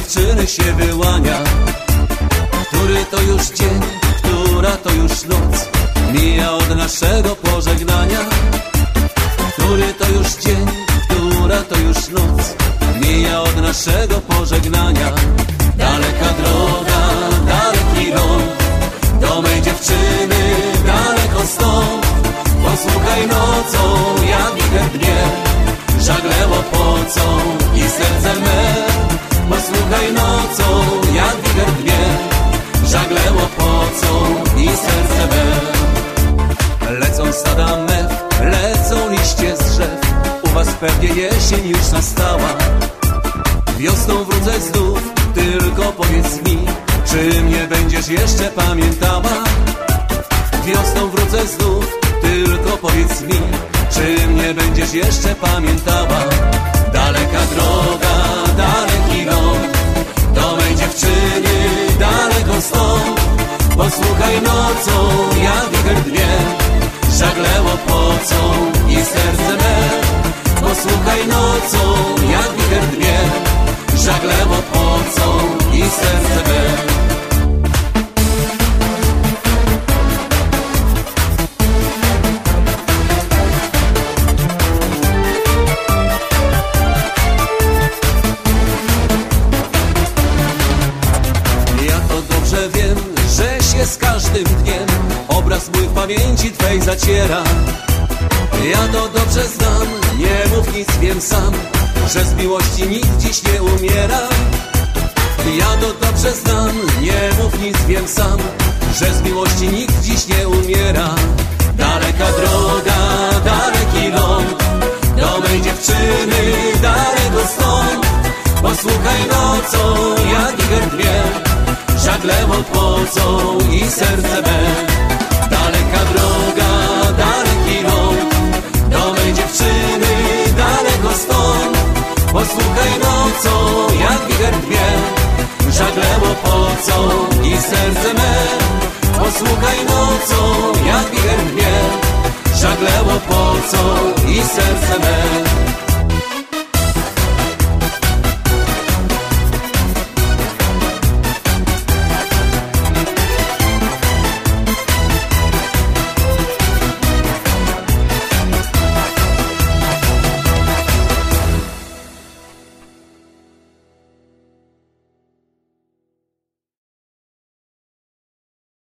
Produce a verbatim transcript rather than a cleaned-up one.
dziewczyny się wyłania. Który to już dzień, która to już noc mija od naszego pożegnania. Który to już dzień, która to już noc mija od naszego pożegnania. Daleka droga, daleki rąk do mej dziewczyny, daleko stąd. Posłuchaj nocą, jak wicher dnie, żagle łopocą i serce me. Posłuchaj nocą, jak wicher dnie, żagle łopocą i serce me. Lecą stada mew, lecą liście z drzew, u was pewnie jesień już nastała. Wiosną wrócę znów, tylko powiedz mi, czy mnie będziesz jeszcze pamiętała? Wiosną wrócę znów, tylko powiedz mi, czy mnie będziesz jeszcze pamiętała? Daleka droga, daleki rąk do mej dziewczyny, daleko stąd. Posłuchaj nocą, jak wicher dwie, żagle łopocą i serce me. Posłuchaj nocą, jak wicher dwie, żagle łopocą i serce me. Z każdym dniem obraz mój w pamięci twej zaciera. Ja to dobrze znam, nie mów nic, wiem sam, że z miłości nikt dziś nie umiera. Ja to dobrze znam, nie mów nic, wiem sam, że z miłości nikt dziś nie umiera. Daleka droga, daleki ląd do mej dziewczyny, daleko stąd. Posłuchaj nocą, jak wicher dwie, żagle łopocą i serce me. Daleka droga, daleki ląd do mej dziewczyny, daleko stąd. Posłuchaj nocą, jak wicher dwie, żagle łopocą i serce me. Posłuchaj nocą, jak wicher dwie, żagle łopocą i serce